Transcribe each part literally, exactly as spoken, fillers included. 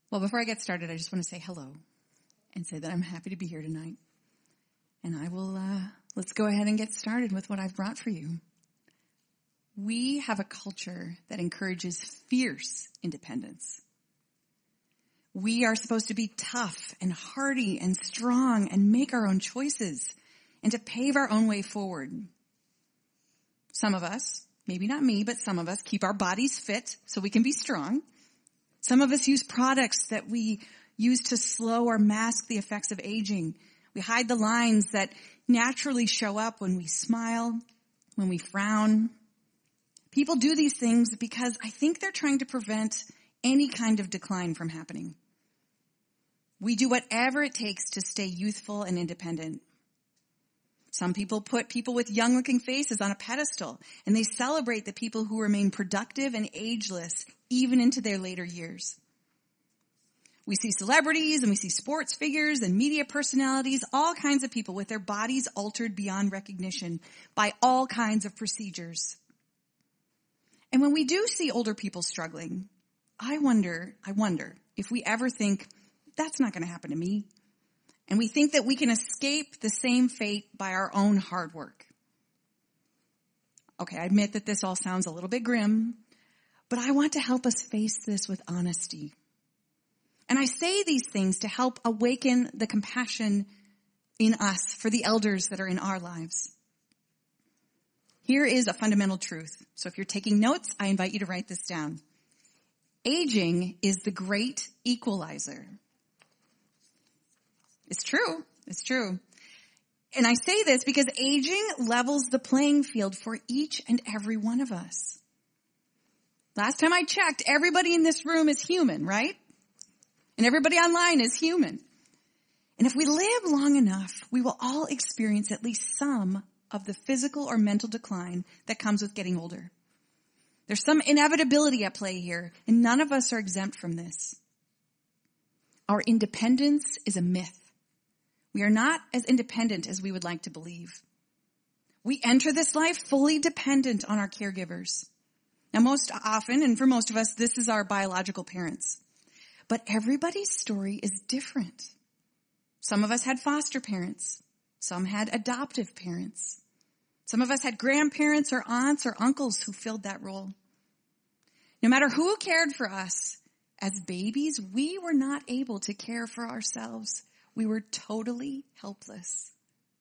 Well, before I get started, I just want to say hello and say that I'm happy to be here tonight. And I will, uh, let's go ahead and get started with what I've brought for you. We have a culture that encourages fierce independence. We are supposed to be tough and hardy and strong and make our own choices and to pave our own way forward. Some of us, maybe not me, but some of us keep our bodies fit so we can be strong. Some of us use products that we use to slow or mask the effects of aging. We hide the lines that naturally show up when we smile, when we frown. People do these things because I think they're trying to prevent any kind of decline from happening. We do whatever it takes to stay youthful and independent. Some people put people with young-looking faces on a pedestal, and they celebrate the people who remain productive and ageless even into their later years. We see celebrities and we see sports figures and media personalities, all kinds of people with their bodies altered beyond recognition by all kinds of procedures. And when we do see older people struggling, I wonder, I wonder if we ever think, that's not going to happen to me. And we think that we can escape the same fate by our own hard work. Okay, I admit that this all sounds a little bit grim, but I want to help us face this with honesty. And I say these things to help awaken the compassion in us for the elders that are in our lives. Here is a fundamental truth. So if you're taking notes, I invite you to write this down. Aging is the great equalizer. It's true. It's true. And I say this because aging levels the playing field for each and every one of us. Last time I checked, everybody in this room is human, right? And everybody online is human. And if we live long enough, we will all experience at least some of the physical or mental decline that comes with getting older. There's some inevitability at play here, and none of us are exempt from this. Our independence is a myth. We are not as independent as we would like to believe. We enter this life fully dependent on our caregivers. Now, most often, and for most of us, this is our biological parents. But everybody's story is different. Some of us had foster parents. Some had adoptive parents. Some of us had grandparents or aunts or uncles who filled that role. No matter who cared for us, as babies, we were not able to care for ourselves. We were totally helpless.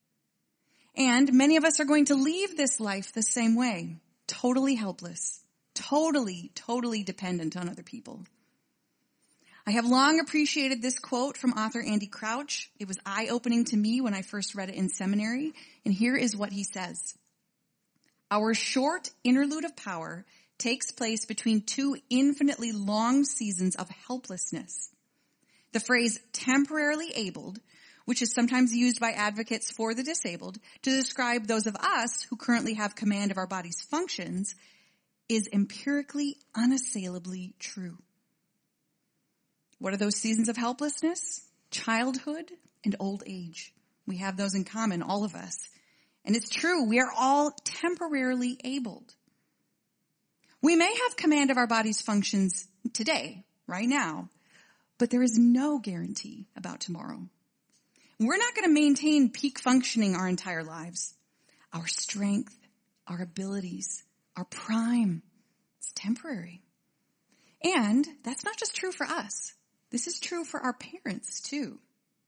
And many of us are going to leave this life the same way, totally helpless, totally, totally dependent on other people. I have long appreciated this quote from author Andy Crouch. It was eye-opening to me when I first read it in seminary, and here is what he says. Our short interlude of power takes place between two infinitely long seasons of helplessness. The phrase temporarily abled, which is sometimes used by advocates for the disabled to describe those of us who currently have command of our body's functions, is empirically, unassailably true. What are those seasons of helplessness? Childhood and old age. We have those in common, all of us. And it's true, we are all temporarily abled. We may have command of our body's functions today, right now, but there is no guarantee about tomorrow. We're not going to maintain peak functioning our entire lives. Our strength, our abilities, our prime, it's temporary. And that's not just true for us. This is true for our parents too.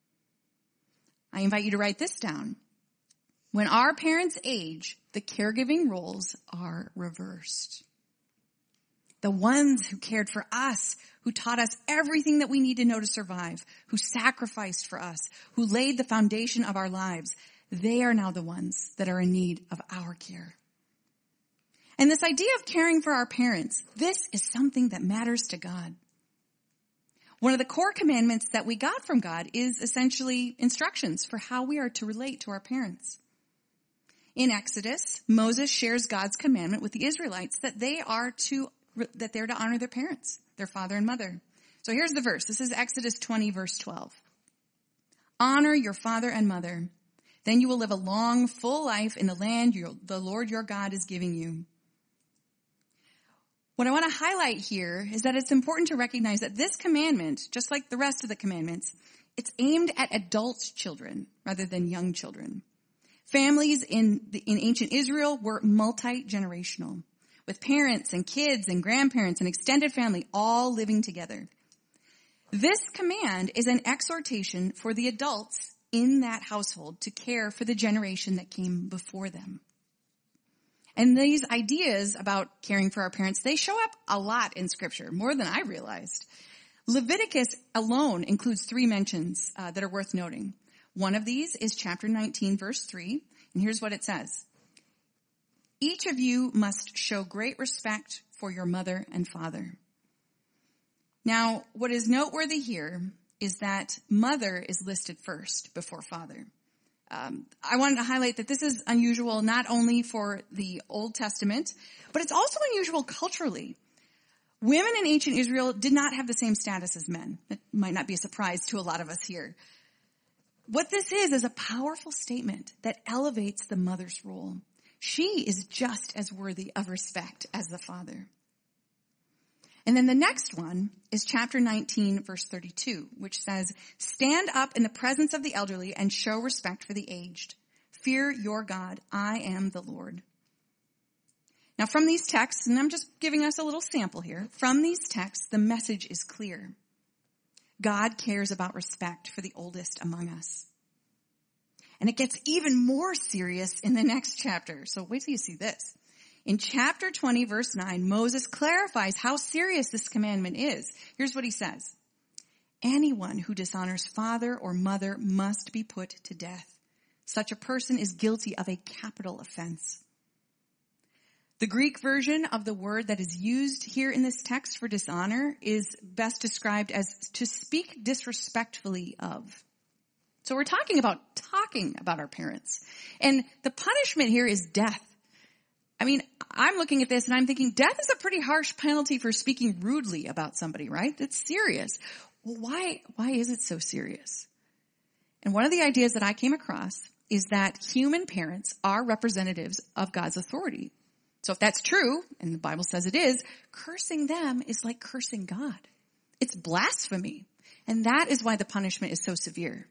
I invite you to write this down. When our parents age, the caregiving roles are reversed. The ones who cared for us, who taught us everything that we need to know to survive, who sacrificed for us, who laid the foundation of our lives, they are now the ones that are in need of our care. And this idea of caring for our parents, this is something that matters to God. One of the core commandments that we got from God is essentially instructions for how we are to relate to our parents. In Exodus, Moses shares God's commandment with the Israelites that they are to that they're to honor their parents, their father and mother. So here's the verse. This is Exodus twenty, verse twelve. Honor your father and mother. Then you will live a long, full life in the land your, the Lord your God is giving you. What I want to highlight here is that it's important to recognize that this commandment, just like the rest of the commandments, it's aimed at adult children rather than young children. Families in, the, in ancient Israel were multi-generational, with parents and kids and grandparents and extended family all living together. This command is an exhortation for the adults in that household to care for the generation that came before them. And these ideas about caring for our parents, they show up a lot in Scripture, more than I realized. Leviticus alone includes three mentions uh, that are worth noting. One of these is chapter nineteen, verse three, and here's what it says. Each of you must show great respect for your mother and father. Now, what is noteworthy here is that mother is listed first before father. Um, I wanted to highlight that this is unusual not only for the Old Testament, but it's also unusual culturally. Women in ancient Israel did not have the same status as men. That might not be a surprise to a lot of us here. What this is is a powerful statement that elevates the mother's role. She is just as worthy of respect as the father. And then the next one is chapter nineteen, verse thirty-two, which says, "Stand up in the presence of the elderly and show respect for the aged. Fear your God. I am the Lord." Now from these texts, and I'm just giving us a little sample here, from these texts, the message is clear. God cares about respect for the oldest among us. And it gets even more serious in the next chapter. So wait till you see this. In chapter twenty, verse nine, Moses clarifies how serious this commandment is. Here's what he says. Anyone who dishonors father or mother must be put to death. Such a person is guilty of a capital offense. The Greek version of the word that is used here in this text for dishonor is best described as to speak disrespectfully of. So we're talking about talking about our parents. And the punishment here is death. I mean, I'm looking at this and I'm thinking death is a pretty harsh penalty for speaking rudely about somebody, right? It's serious. Well, why, why is it so serious? And one of the ideas that I came across is that human parents are representatives of God's authority. So if that's true, and the Bible says it is, cursing them is like cursing God. It's blasphemy. And that is why the punishment is so severe.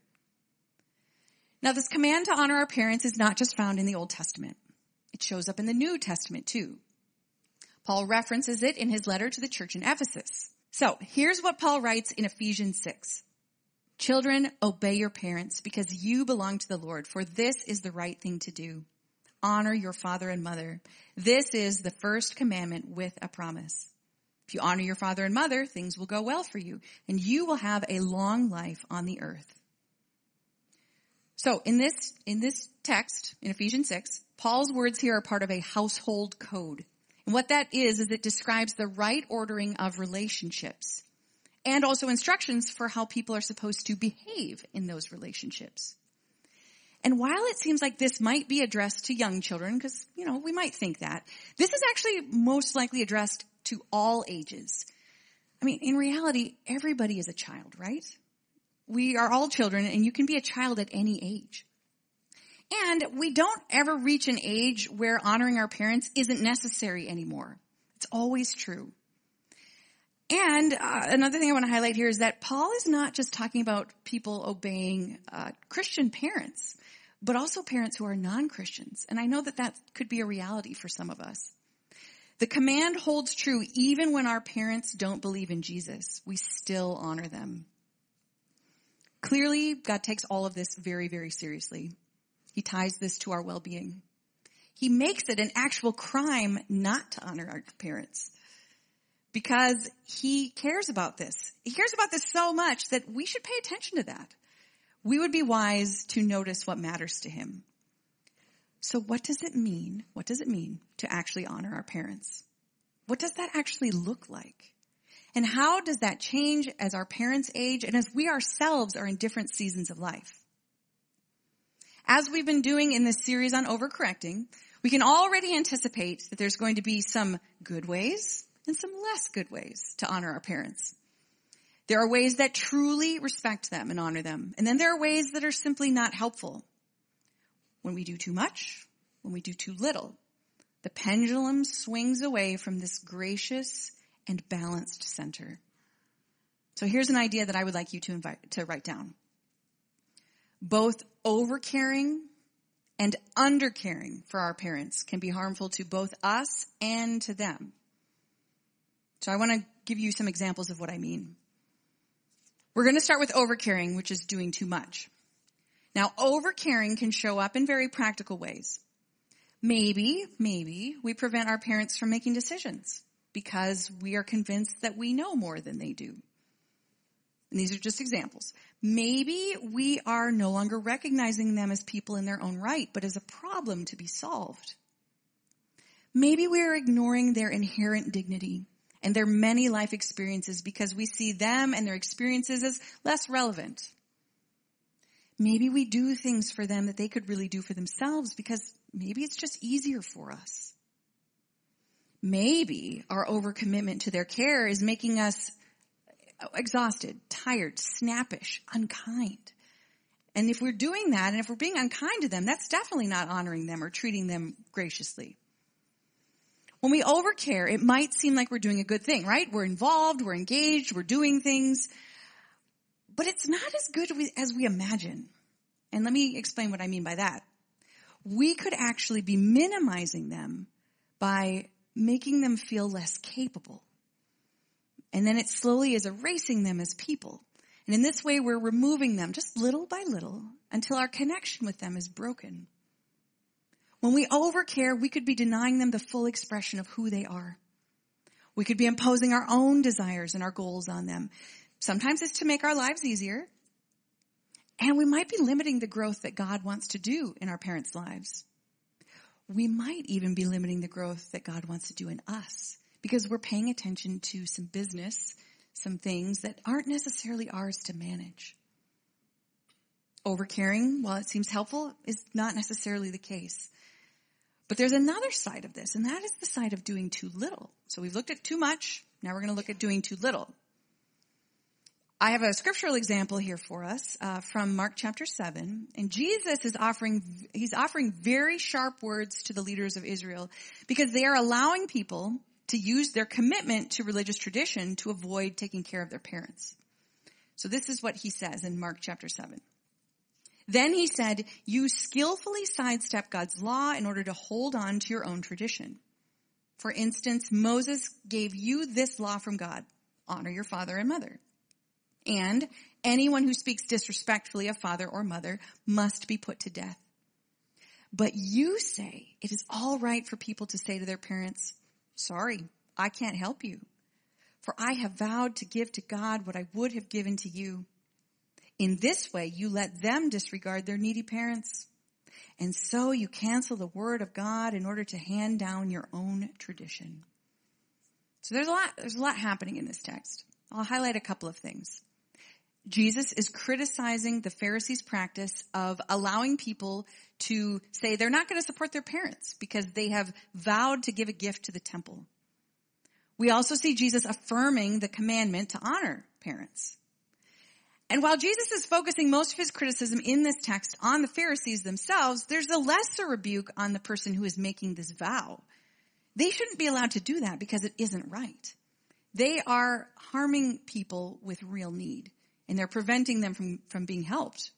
Now, this command to honor our parents is not just found in the Old Testament. It shows up in the New Testament too. Paul references it in his letter to the church in Ephesus. So here's what Paul writes in Ephesians six. Children, obey your parents because you belong to the Lord, for this is the right thing to do. Honor your father and mother. This is the first commandment with a promise. If you honor your father and mother, things will go well for you, and you will have a long life on the earth. So in this, in this text, in Ephesians six, Paul's words here are part of a household code. And what that is, is it describes the right ordering of relationships and also instructions for how people are supposed to behave in those relationships. And while it seems like this might be addressed to young children, because, you know, we might think that, this is actually most likely addressed to all ages. I mean, in reality, everybody is a child, right? We are all children, and you can be a child at any age. And we don't ever reach an age where honoring our parents isn't necessary anymore. It's always true. And uh, another thing I want to highlight here is that Paul is not just talking about people obeying uh, Christian parents, but also parents who are non-Christians. And I know that that could be a reality for some of us. The command holds true even when our parents don't believe in Jesus. We still honor them. Clearly, God takes all of this very, very seriously. He ties this to our well-being. He makes it an actual crime not to honor our parents because he cares about this. He cares about this so much that we should pay attention to that. We would be wise to notice what matters to him. So what does it mean? What does it mean to actually honor our parents? What does that actually look like? And how does that change as our parents age and as we ourselves are in different seasons of life? As we've been doing in this series on overcorrecting, we can already anticipate that there's going to be some good ways and some less good ways to honor our parents. There are ways that truly respect them and honor them. And then there are ways that are simply not helpful. When we do too much, when we do too little, the pendulum swings away from this gracious and balanced center. So here's an idea that I would like you to invite to write down. Both overcaring and undercaring for our parents can be harmful to both us and to them. So I want to give you some examples of what I mean. We're going to start with overcaring, which is doing too much. Now, overcaring can show up in very practical ways. Maybe, maybe we prevent our parents from making decisions because we are convinced that we know more than they do. And these are just examples. Maybe we are no longer recognizing them as people in their own right, but as a problem to be solved. Maybe we are ignoring their inherent dignity and their many life experiences because we see them and their experiences as less relevant. Maybe we do things for them that they could really do for themselves because maybe it's just easier for us. Maybe our overcommitment to their care is making us exhausted, tired, snappish, unkind. And if we're doing that, and if we're being unkind to them, that's definitely not honoring them or treating them graciously. When we overcare, it might seem like we're doing a good thing, right? We're involved, we're engaged, we're doing things. But it's not as good as we imagine. And let me explain what I mean by that. We could actually be minimizing them by making them feel less capable. And then it slowly is erasing them as people. And in this way, we're removing them just little by little until our connection with them is broken. When we overcare, we could be denying them the full expression of who they are. We could be imposing our own desires and our goals on them. Sometimes it's to make our lives easier. And we might be limiting the growth that God wants to do in our parents' lives. We might even be limiting the growth that God wants to do in us because we're paying attention to some business, some things that aren't necessarily ours to manage. Overcaring, while it seems helpful, is not necessarily the case. But there's another side of this, and that is the side of doing too little. So we've looked at too much. Now we're going to look at doing too little. I have a scriptural example here for us uh, from Mark chapter seven. And Jesus is offering, he's offering very sharp words to the leaders of Israel because they are allowing people to use their commitment to religious tradition to avoid taking care of their parents. So this is what he says in Mark chapter seven. Then he said, you skillfully sidestep God's law in order to hold on to your own tradition. For instance, Moses gave you this law from God, honor your father and mother. And anyone who speaks disrespectfully of father or mother must be put to death. But you say it is all right for people to say to their parents, sorry, I can't help you. For I have vowed to give to God what I would have given to you. In this way, you let them disregard their needy parents. And so you cancel the word of God in order to hand down your own tradition. So there's a lot, there's a lot happening in this text. I'll highlight a couple of things. Jesus is criticizing the Pharisees' practice of allowing people to say they're not going to support their parents because they have vowed to give a gift to the temple. We also see Jesus affirming the commandment to honor parents. And while Jesus is focusing most of his criticism in this text on the Pharisees themselves, there's a lesser rebuke on the person who is making this vow. They shouldn't be allowed to do that because it isn't right. They are harming people with real need, and they're preventing them from, from being helped.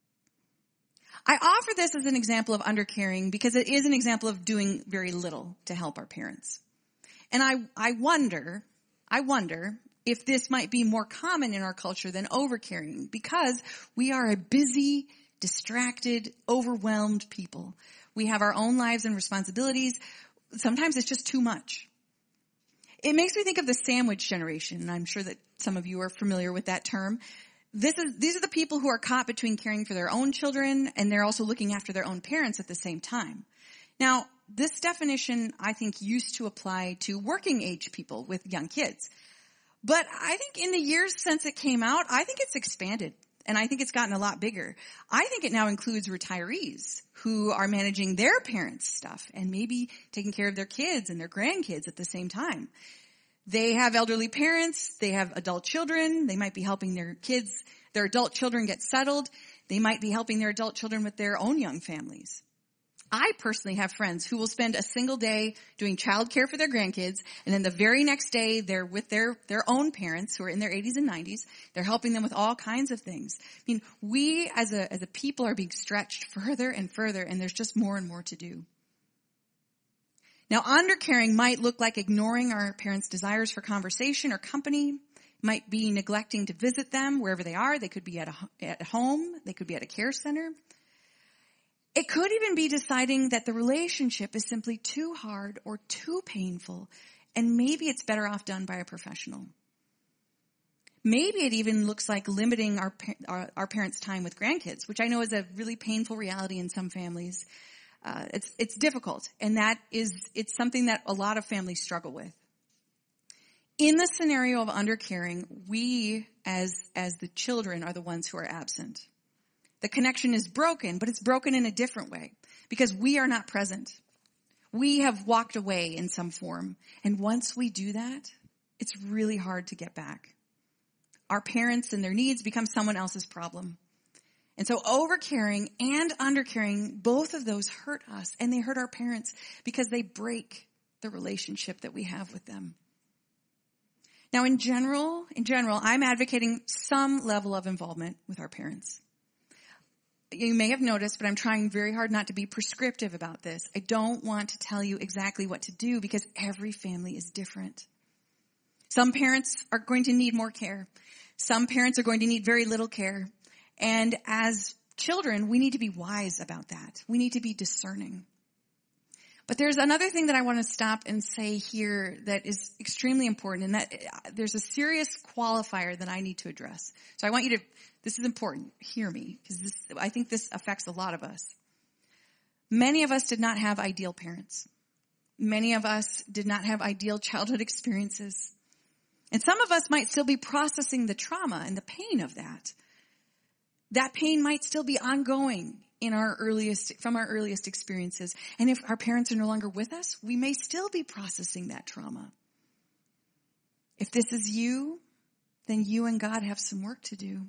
I offer this as an example of undercaring because it is an example of doing very little to help our parents. And I, I wonder, I wonder if this might be more common in our culture than overcaring because we are a busy, distracted, overwhelmed people. We have our own lives and responsibilities. Sometimes it's just too much. It makes me think of the sandwich generation, and I'm sure that some of you are familiar with that term. This is, these are the people who are caught between caring for their own children and they're also looking after their own parents at the same time. Now, this definition, I think, used to apply to working age people with young kids. But I think in the years since it came out, I think it's expanded, and I think it's gotten a lot bigger. I think it now includes retirees who are managing their parents' stuff and maybe taking care of their kids and their grandkids at the same time. They have elderly parents. They have adult children. They might be helping their kids, their adult children get settled. They might be helping their adult children with their own young families. I personally have friends who will spend a single day doing childcare for their grandkids, and then the very next day they're with their, their own parents who are in their eighties and nineties. They're helping them with all kinds of things. I mean, we as a, as a people are being stretched further and further, and there's just more and more to do. Now, undercaring might look like ignoring our parents' desires for conversation or company. Might be neglecting to visit them wherever they are. They could be at a, at home. They could be at a care center. It could even be deciding that the relationship is simply too hard or too painful, and maybe it's better off done by a professional. Maybe it even looks like limiting our, our, our parents' time with grandkids, which I know is a really painful reality in some families. Uh, it's, it's difficult, and that is, it's something that a lot of families struggle with. In the scenario of undercaring, we as, as the children are the ones who are absent. The connection is broken, but it's broken in a different way because we are not present. We have walked away in some form. And once we do that, it's really hard to get back. Our parents and their needs become someone else's problem. And so overcaring and undercaring, both of those hurt us, and they hurt our parents because they break the relationship that we have with them. Now, in general, in general, I'm advocating some level of involvement with our parents. You may have noticed, but I'm trying very hard not to be prescriptive about this. I don't want to tell you exactly what to do because every family is different. Some parents are going to need more care. Some parents are going to need very little care. And as children, we need to be wise about that. We need to be discerning. But there's another thing that I want to stop and say here that is extremely important, and that there's a serious qualifier that I need to address. So I want you to, this is important, hear me, because this, I think this affects a lot of us. Many of us did not have ideal parents. Many of us did not have ideal childhood experiences. And some of us might still be processing the trauma and the pain of that. That pain might still be ongoing in our earliest, from our earliest experiences. And if our parents are no longer with us, we may still be processing that trauma. If this is you, then you and God have some work to do.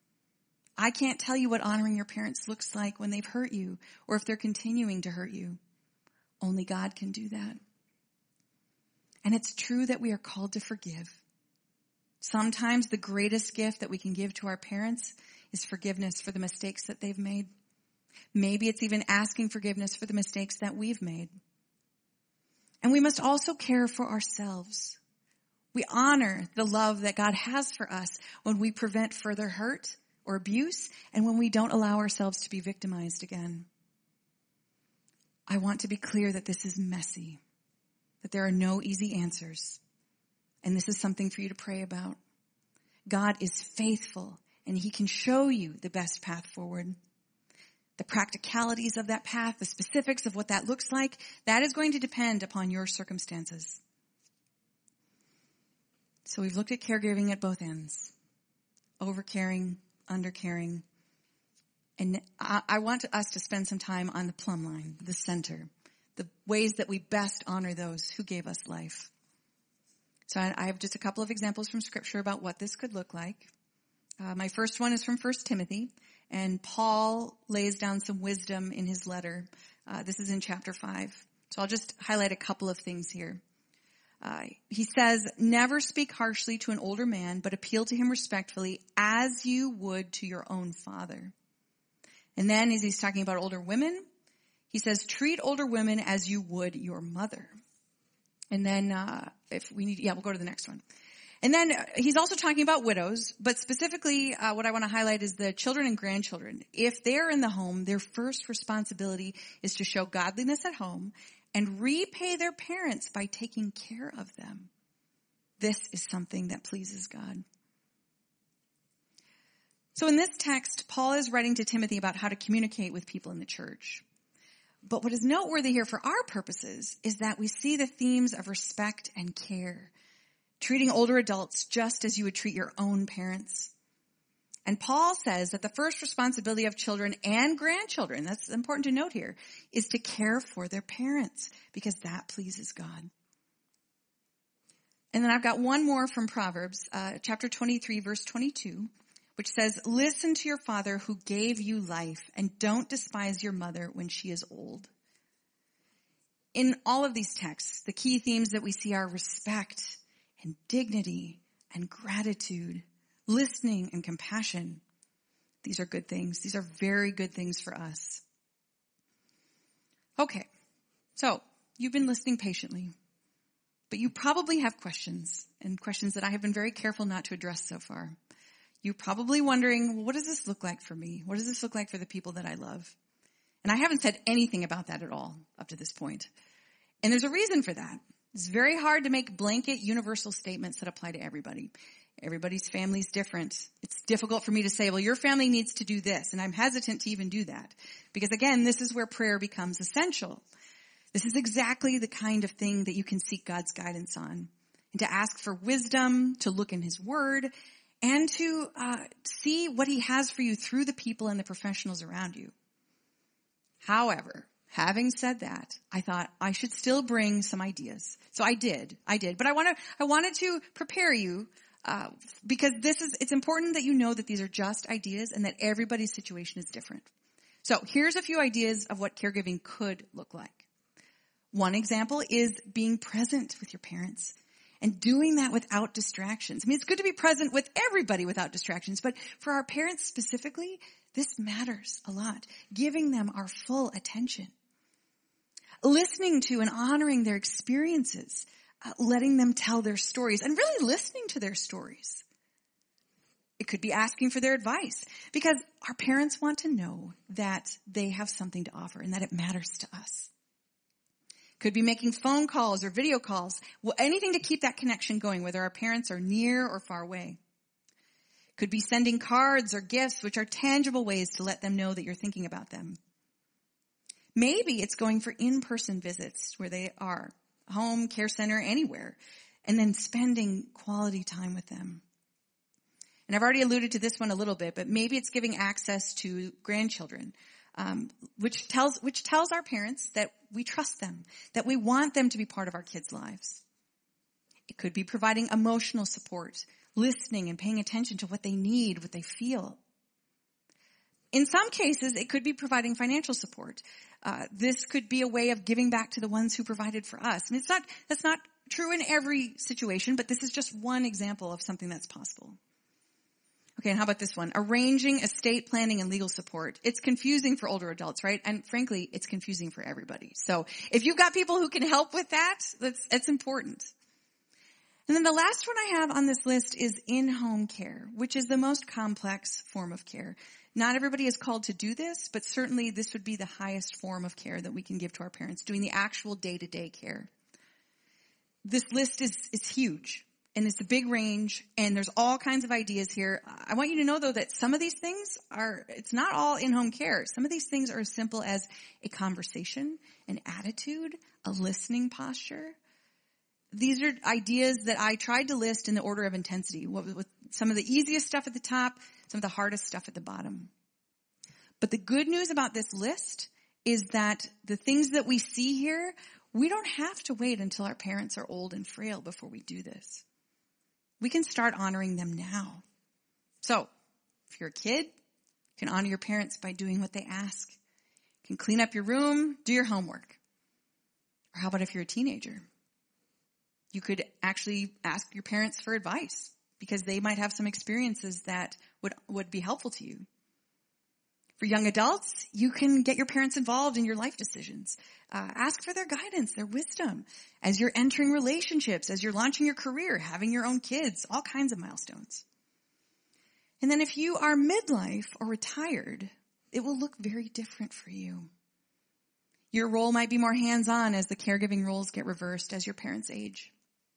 I can't tell you what honoring your parents looks like when they've hurt you or if they're continuing to hurt you. Only God can do that. And it's true that we are called to forgive. Sometimes the greatest gift that we can give to our parents is forgiveness for the mistakes that they've made. Maybe it's even asking forgiveness for the mistakes that we've made. And we must also care for ourselves. We honor the love that God has for us when we prevent further hurt or abuse and when we don't allow ourselves to be victimized again. I want to be clear that this is messy, that there are no easy answers. And this is something for you to pray about. God is faithful, and he can show you the best path forward. The practicalities of that path, the specifics of what that looks like, that is going to depend upon your circumstances. So we've looked at caregiving at both ends. Overcaring, undercaring. And I, I want us to spend some time on the plumb line, the center, the ways that we best honor those who gave us life. So I, I have just a couple of examples from Scripture about what this could look like. Uh, my first one is from First Timothy, and Paul lays down some wisdom in his letter. Uh, this is in chapter five. So I'll just highlight a couple of things here. Uh, he says, never speak harshly to an older man, but appeal to him respectfully as you would to your own father. And then as he's talking about older women, he says, treat older women as you would your mother. And then uh, if we need, yeah, we'll go to the next one. And then he's also talking about widows, but specifically uh, what I want to highlight is the children and grandchildren. If they're in the home, their first responsibility is to show godliness at home and repay their parents by taking care of them. This is something that pleases God. So in this text, Paul is writing to Timothy about how to communicate with people in the church. But what is noteworthy here for our purposes is that we see the themes of respect and care, treating older adults just as you would treat your own parents. And Paul says that the first responsibility of children and grandchildren, that's important to note here, is to care for their parents because that pleases God. And then I've got one more from Proverbs, uh, chapter twenty-three, verse twenty-two, which says, listen to your father who gave you life and don't despise your mother when she is old. In all of these texts, the key themes that we see are respect and dignity and gratitude, listening and compassion. These are good things. These are very good things for us. Okay, so you've been listening patiently, but you probably have questions, and questions that I have been very careful not to address so far. You're probably wondering, well, what does this look like for me? What does this look like for the people that I love? And I haven't said anything about that at all up to this point. And there's a reason for that. It's very hard to make blanket universal statements that apply to everybody. Everybody's family is different. It's difficult for me to say, well, your family needs to do this. And I'm hesitant to even do that. Because again, this is where prayer becomes essential. This is exactly the kind of thing that you can seek God's guidance on. And to ask for wisdom, to look in his word, and to uh, see what he has for you through the people and the professionals around you. However, having said that, I thought I should still bring some ideas. So I did. I did. But I want to, I wanted to prepare you uh, because this is, it's important that you know that these are just ideas and that everybody's situation is different. So here's a few ideas of what caregiving could look like. One example is being present with your parents and doing that without distractions. I mean, it's good to be present with everybody without distractions, but for our parents specifically, this matters a lot. Giving them our full attention. Listening to and honoring their experiences. Uh, letting them tell their stories and really listening to their stories. It could be asking for their advice because our parents want to know that they have something to offer and that it matters to us. Could be making phone calls or video calls. Well, anything to keep that connection going, whether our parents are near or far away. Could be sending cards or gifts, which are tangible ways to let them know that you're thinking about them. Maybe it's going for in-person visits where they are, home, care center, anywhere, and then spending quality time with them. And I've already alluded to this one a little bit, but maybe it's giving access to grandchildren, um, which tells which tells our parents that we trust them, that we want them to be part of our kids' lives. It could be providing emotional support, listening and paying attention to what they need, what they feel. In some cases, it could be providing financial support. Uh, this could be a way of giving back to the ones who provided for us. I mean, it's not, that's not true in every situation, but this is just one example of something that's possible. Okay, and how about this one? Arranging estate planning and legal support. It's confusing for older adults, right? And frankly, it's confusing for everybody. So if you've got people who can help with that, that's, that's important. And then the last one I have on this list is in-home care, which is the most complex form of care. Not everybody is called to do this, but certainly this would be the highest form of care that we can give to our parents, doing the actual day-to-day care. This list is, is huge, and it's a big range, and there's all kinds of ideas here. I want you to know, though, that some of these things are, it's not all in-home care. Some of these things are as simple as a conversation, an attitude, a listening posture. These are ideas that I tried to list in the order of intensity, with some of the easiest stuff at the top, some of the hardest stuff at the bottom. But the good news about this list is that the things that we see here, we don't have to wait until our parents are old and frail before we do this. We can start honoring them now. So, if you're a kid, you can honor your parents by doing what they ask. You can clean up your room, do your homework. Or how about if you're a teenager? You could actually ask your parents for advice because they might have some experiences that would, would be helpful to you. For young adults, you can get your parents involved in your life decisions. Uh, ask for their guidance, their wisdom as you're entering relationships, as you're launching your career, having your own kids, all kinds of milestones. And then if you are midlife or retired, it will look very different for you. Your role might be more hands-on as the caregiving roles get reversed as your parents age.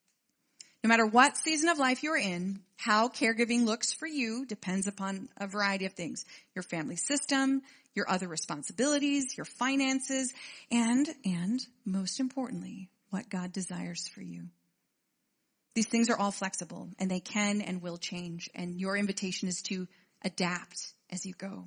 No matter what season of life you're in, how caregiving looks for you depends upon a variety of things. Your family system, your other responsibilities, your finances, and, and most importantly, what God desires for you. These things are all flexible, and they can and will change, and your invitation is to adapt as you go.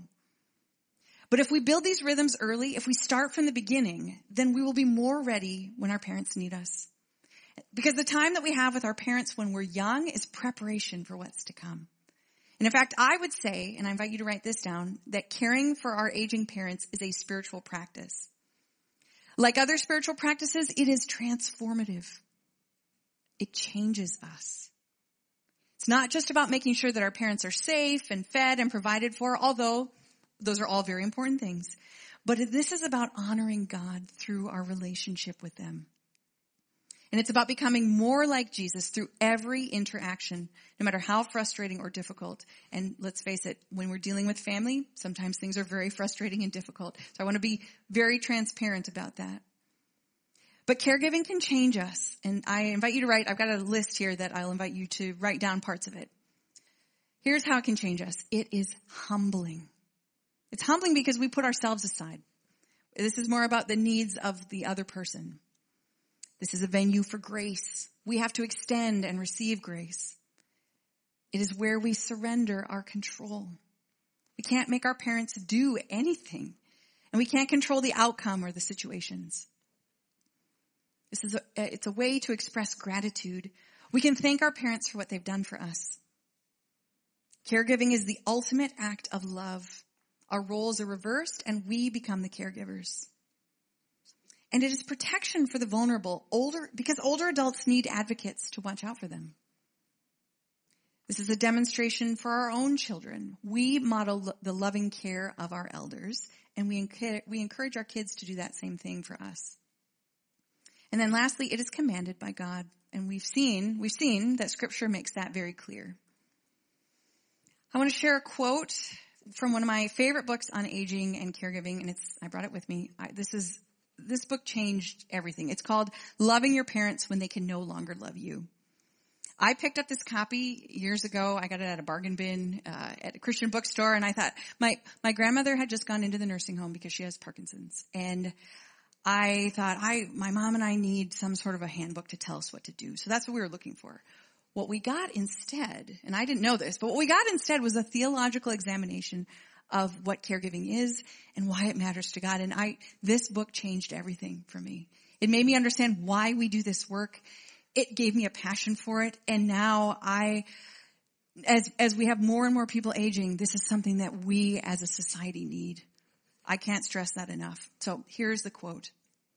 But if we build these rhythms early, if we start from the beginning, then we will be more ready when our parents need us. Because the time that we have with our parents when we're young is preparation for what's to come. And in fact, I would say, and I invite you to write this down, that caring for our aging parents is a spiritual practice. Like other spiritual practices, it is transformative. It changes us. It's not just about making sure that our parents are safe and fed and provided for, although those are all very important things. But this is about honoring God through our relationship with them. And it's about becoming more like Jesus through every interaction, no matter how frustrating or difficult. And let's face it, when we're dealing with family, sometimes things are very frustrating and difficult. So I want to be very transparent about that. But caregiving can change us. And I invite you to write, I've got a list here that I'll invite you to write down parts of it. Here's how it can change us. It is humbling. It's humbling because we put ourselves aside. This is more about the needs of the other person. This is a venue for grace. We have to extend and receive grace. It is where we surrender our control. We can't make our parents do anything, and we can't control the outcome or the situations. This is a, it's a way to express gratitude. We can thank our parents for what they've done for us. Caregiving is the ultimate act of love. Our roles are reversed, and we become the caregivers. And it is protection for the vulnerable, older because older adults need advocates to watch out for them. This is a demonstration for our own children. We model the loving care of our elders, and we encourage, we encourage our kids to do that same thing for us. And then lastly, it is commanded by God, and we've seen we've seen that Scripture makes that very clear. I want to share a quote from one of my favorite books on aging and caregiving, and it's I brought it with me. I, this is This book changed everything. It's called Loving Your Parents When They Can No Longer Love You. I picked up this copy years ago. I got it at a bargain bin uh, at a Christian bookstore, and I thought my my grandmother had just gone into the nursing home because she has Parkinson's, and I thought I my mom and I need some sort of a handbook to tell us what to do. So that's what we were looking for. What we got instead, and I didn't know this, but what we got instead was a theological examination of what caregiving is and why it matters to God. And I, this book changed everything for me. It made me understand why we do this work. It gave me a passion for it. And now I, as, as we have more and more people aging, this is something that we as a society need. I can't stress that enough. So here's the quote.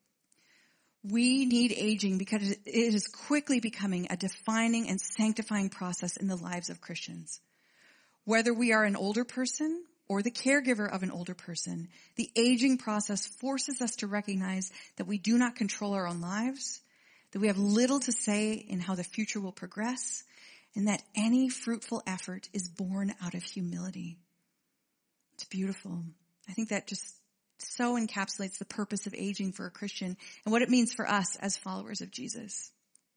We need aging because it is quickly becoming a defining and sanctifying process in the lives of Christians. Whether we are an older person or the caregiver of an older person, the aging process forces us to recognize that we do not control our own lives, that we have little to say in how the future will progress, and that any fruitful effort is born out of humility. It's beautiful. I think that just so encapsulates the purpose of aging for a Christian and what it means for us as followers of Jesus.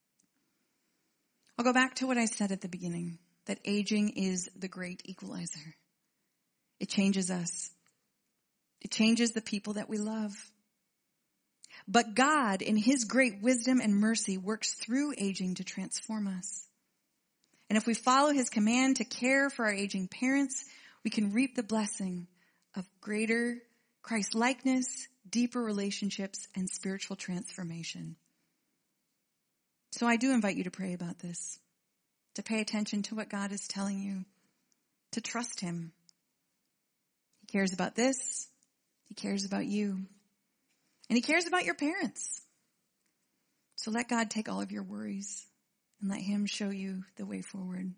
I'll go back to what I said at the beginning, that aging is the great equalizer. It changes us. It changes the people that we love. But God, in His great wisdom and mercy, works through aging to transform us. And if we follow His command to care for our aging parents, we can reap the blessing of greater Christ-likeness, deeper relationships, and spiritual transformation. So I do invite you to pray about this, to pay attention to what God is telling you, to trust Him. He cares about this. He cares about you. And He cares about your parents. So let God take all of your worries and let Him show you the way forward.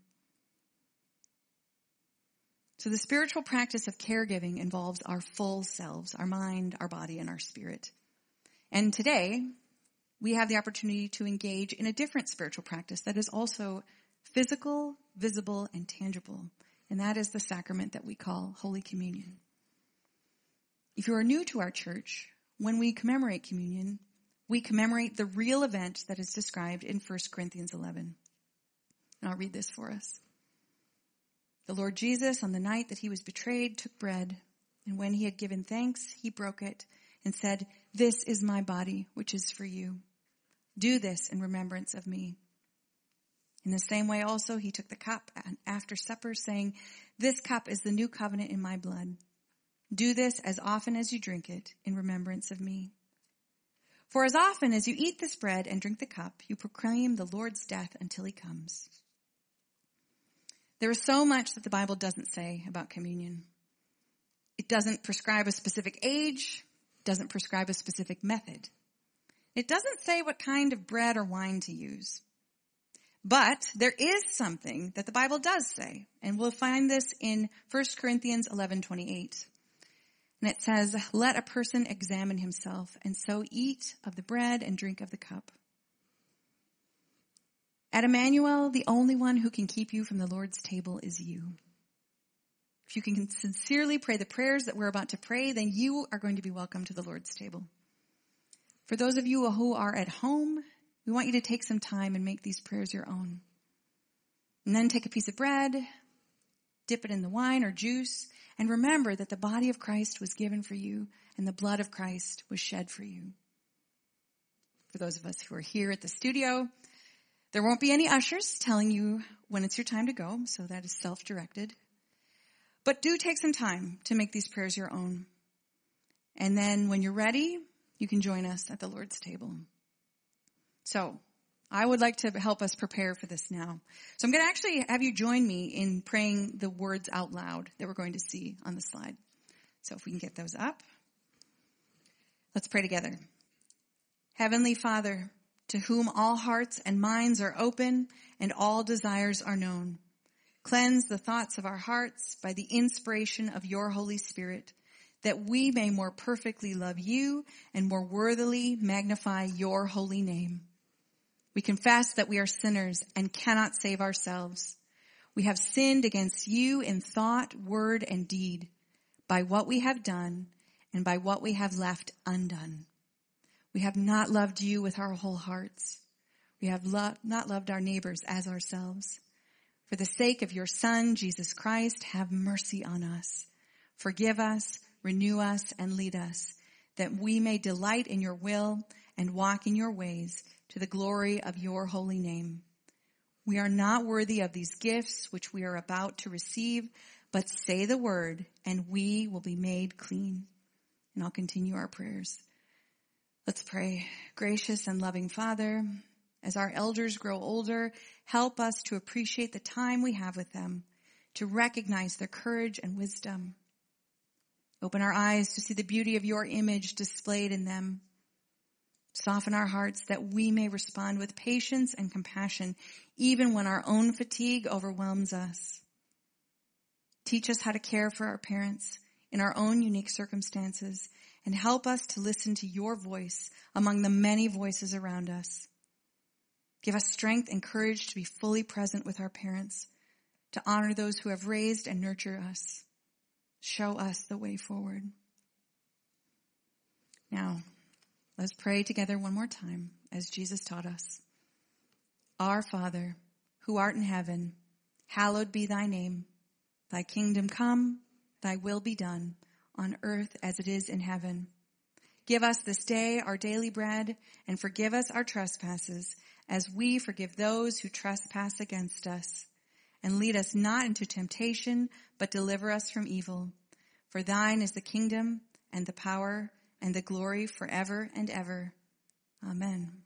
So the spiritual practice of caregiving involves our full selves, our mind, our body, and our spirit. And today, we have the opportunity to engage in a different spiritual practice that is also physical, visible, and tangible. And that is the sacrament that we call Holy Communion. If you are new to our church, when we commemorate communion, we commemorate the real event that is described in First Corinthians eleven. And I'll read this for us. The Lord Jesus, on the night that He was betrayed, took bread, and when He had given thanks, He broke it and said, "This is my body, which is for you. Do this in remembrance of me." In the same way also He took the cup after supper, saying, "This cup is the new covenant in my blood. Do this as often as you drink it in remembrance of me. For as often as you eat this bread and drink the cup, you proclaim the Lord's death until He comes." There is so much that the Bible doesn't say about communion. It doesn't prescribe a specific age. doesn't prescribe a specific method. It doesn't say what kind of bread or wine to use. But there is something that the Bible does say, and we'll find this in First Corinthians eleven twenty-eight. And it says, "Let a person examine himself, and so eat of the bread and drink of the cup." At Emmanuel, the only one who can keep you from the Lord's table is you. If you can sincerely pray the prayers that we're about to pray, then you are going to be welcome to the Lord's table. For those of you who are at home, we want you to take some time and make these prayers your own. And then take a piece of bread, dip it in the wine or juice, and remember that the body of Christ was given for you and the blood of Christ was shed for you. For those of us who are here at the studio, there won't be any ushers telling you when it's your time to go, so that is self-directed. But do take some time to make these prayers your own. And then when you're ready, you can join us at the Lord's table. So, I would like to help us prepare for this now. So I'm going to actually have you join me in praying the words out loud that we're going to see on the slide. So if we can get those up. Let's pray together. Heavenly Father, to whom all hearts and minds are open and all desires are known, cleanse the thoughts of our hearts by the inspiration of your Holy Spirit, that we may more perfectly love you and more worthily magnify your holy name. We confess that we are sinners and cannot save ourselves. We have sinned against you in thought, word, and deed, by what we have done and by what we have left undone. We have not loved you with our whole hearts. We have lo- not loved our neighbors as ourselves. For the sake of your Son, Jesus Christ, have mercy on us. Forgive us, renew us, and lead us, that we may delight in your will and walk in your ways, to the glory of your holy name. We are not worthy of these gifts which we are about to receive, but say the word and we will be made clean. And I'll continue our prayers. Let's pray. Gracious and loving Father, as our elders grow older, help us to appreciate the time we have with them, to recognize their courage and wisdom. Open our eyes to see the beauty of your image displayed in them. Soften our hearts that we may respond with patience and compassion, even when our own fatigue overwhelms us. Teach us how to care for our parents in our own unique circumstances, and help us to listen to your voice among the many voices around us. Give us strength and courage to be fully present with our parents, to honor those who have raised and nurtured us. Show us the way forward. Now, let's pray together one more time as Jesus taught us. Our Father, who art in heaven, hallowed be thy name. Thy kingdom come, thy will be done, on earth as it is in heaven. Give us this day our daily bread, and forgive us our trespasses, as we forgive those who trespass against us. And lead us not into temptation, but deliver us from evil. For thine is the kingdom, and the power, and the glory forever and ever. Amen.